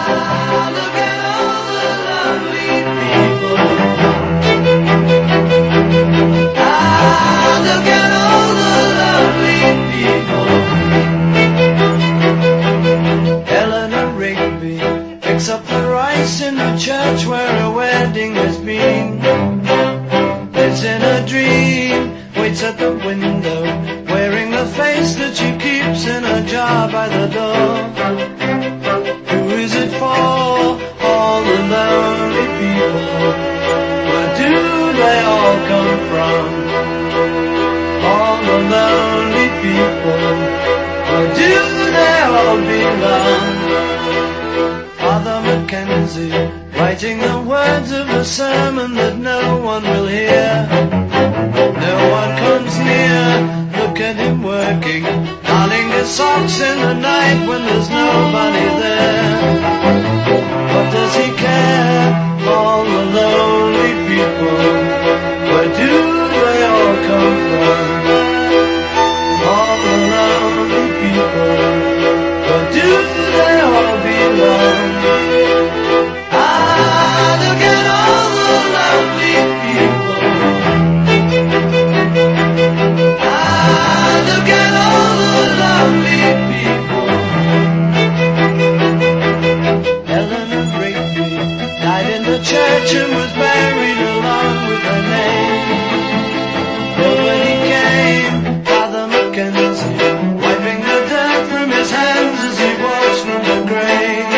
look at all the lovely people. Look at all the lovely people. Eleanor Rigby picks up the rice in the church where a wedding has been. Lives in a dream, waits at the window, wearing the face that she keeps in a jar by the door. Who is it for? All the lonely people. Where do they all come from? All the lonely people. Where do they all belong? Father Mackenzie, writing the words of a sermon that no one will hear. No one comes near. Look at him working, darning his socks in the night when there's nobody there. What does he care? All the lonely people. Where do they all come from? All the lonely people. Where do they all belong? Look at all the lovely people. Look at all the lovely people. Eleanor Rigby died in the church and was buried along with her name. Nobody came. Father Mackenzie, wiping the dirt from his hands as he walks from the grave.